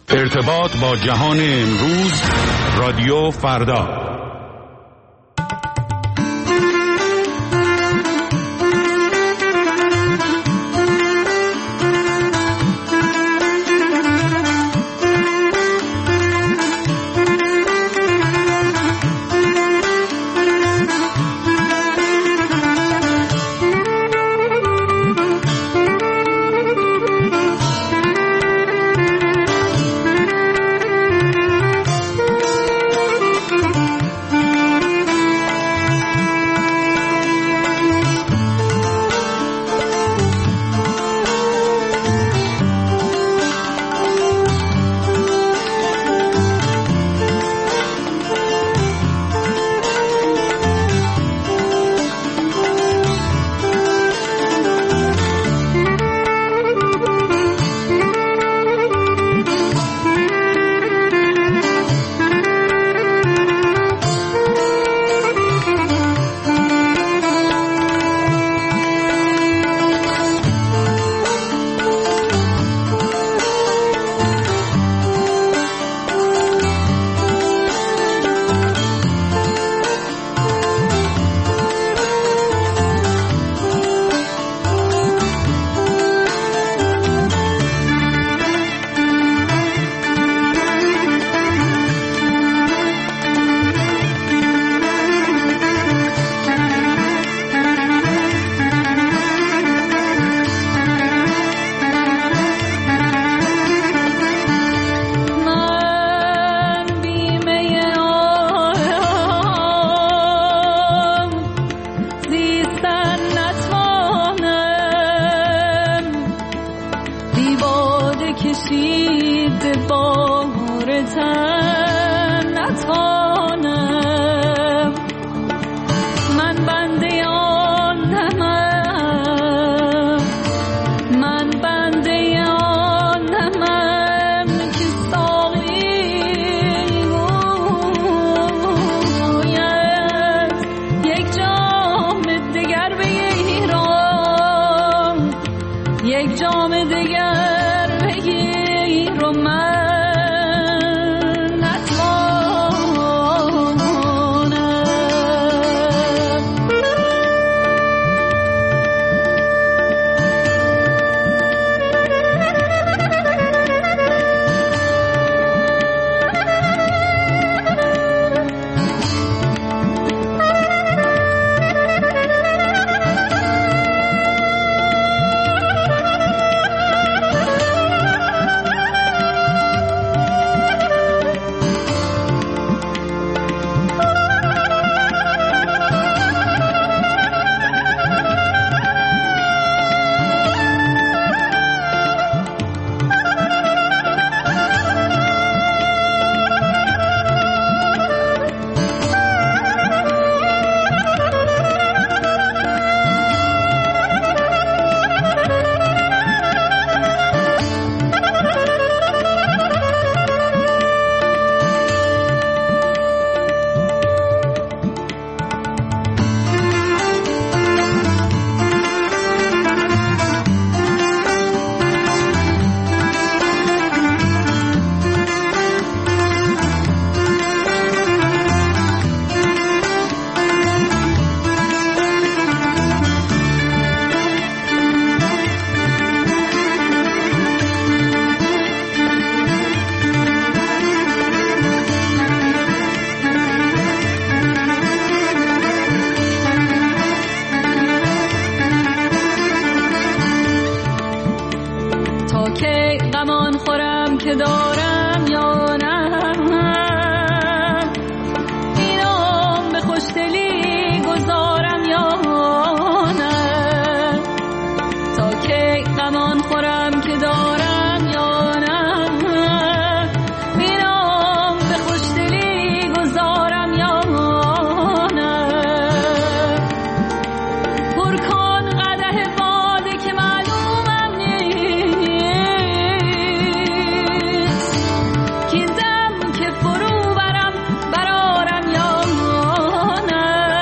ارتباط با جهان امروز، رادیو فردا. که فرو برم برارم یا نه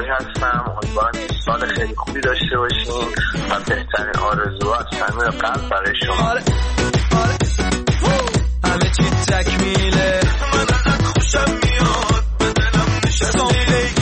رادیویی هستم. امیدوارم که سال خیلی خوبی داشته باشین و بهترین آرزوها از صمیم قلب برای شما. همه چی تکمیله، من خوشم میاد به دلم نشستی.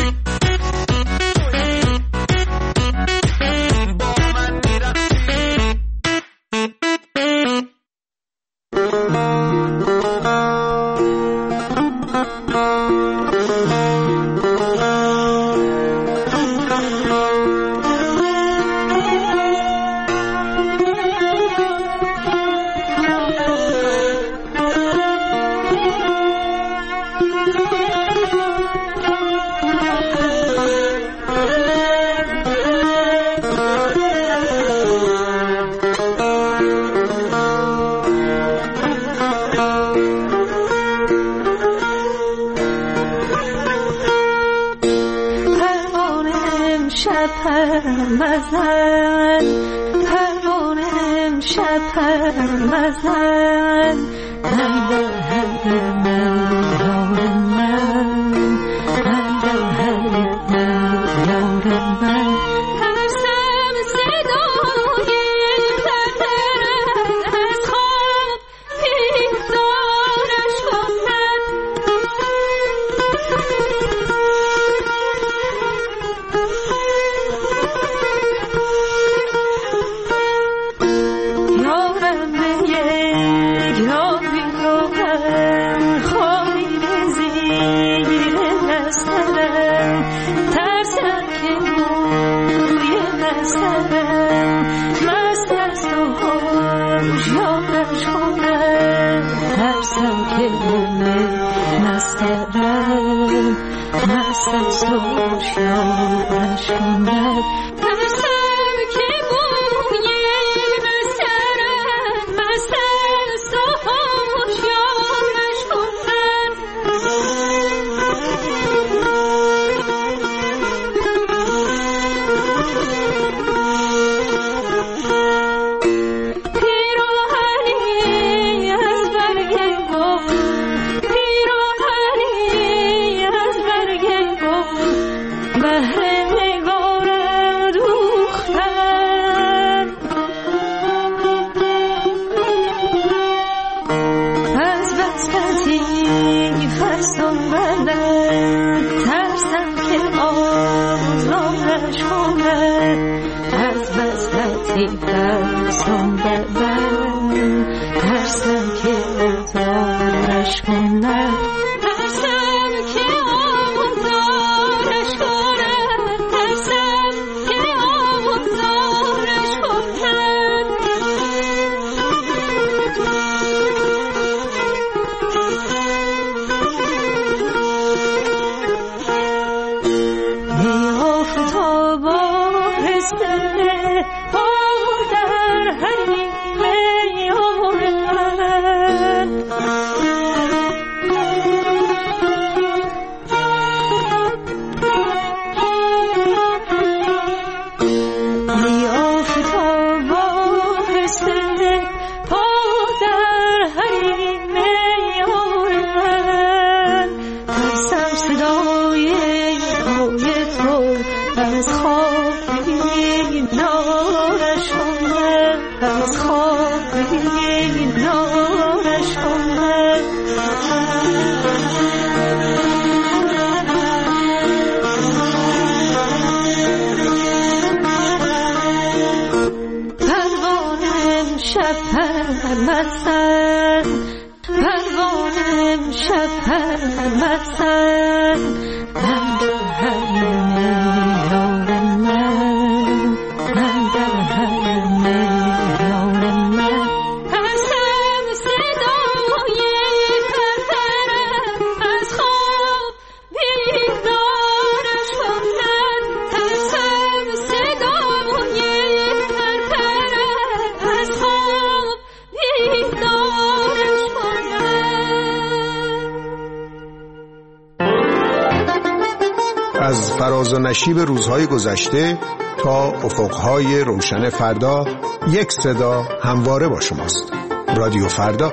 از فراز و نشیب روزهای گذشته تا افقهای روشن فردا، یک صدا همواره با شماست. رادیو فردا.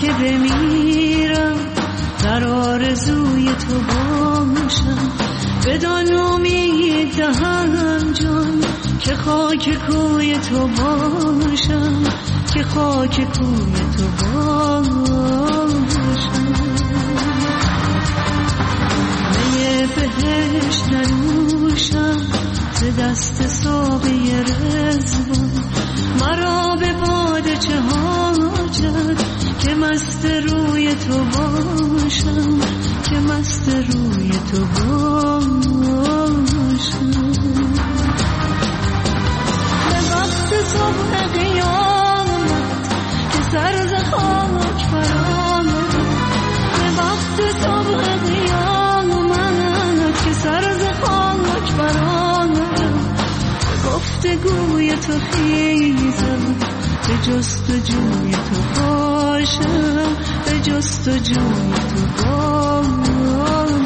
که بمیرم در آرزوی تو باشم، بدان امید دهم جان که خاک کوی تو باشم، که خاک کوی تو باشم. می بهشت ننوشم ز دست ساقی رضوان، مرا به باده چه حاجت که مست روی تو باشم، که مست روی تو باشم. به وقت صبح قیامت که سر ز خاک برآمد، به وقت صبح قیامت که سر ز خاک برآمد، گفتگوی تو خیزم به جستجوی تو باشم، به جستجوی تو باشم.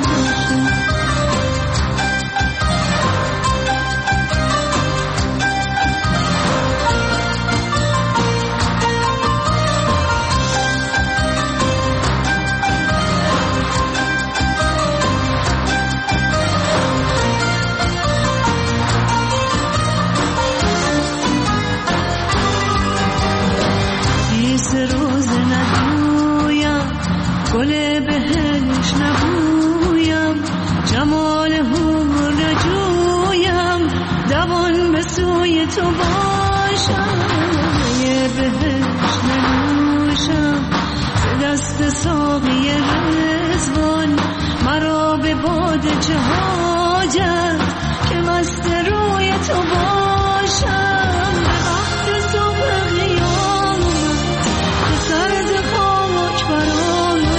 گل بهش نبویم، جمال حور نجویم، دوان به سوی تو باشم. یه بهش ننوشم به دست ساقی رضوان، مرا به باده چه حاجت که مست روی تو باشم. به وقت صبح قیامت که سر ز خاک برآمد،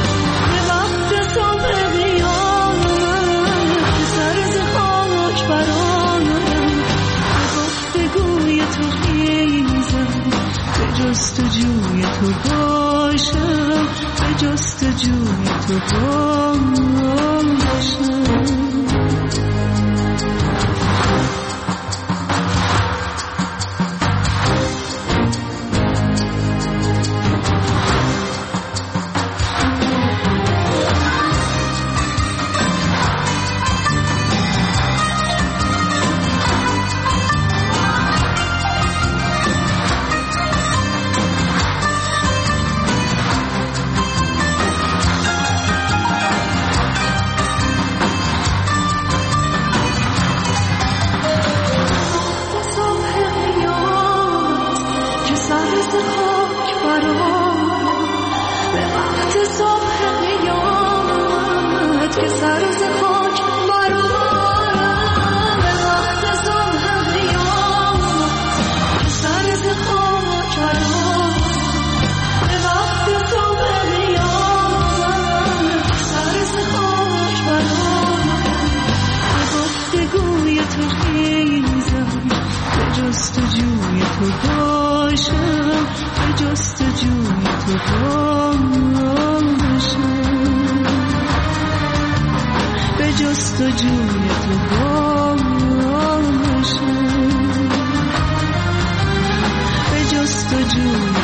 جستجوی تو باشم، به جستجوی تو باشم. جستجوی تو باشم، به جستجوی تو باشم، به جستجوی تو باشم، به جستجوی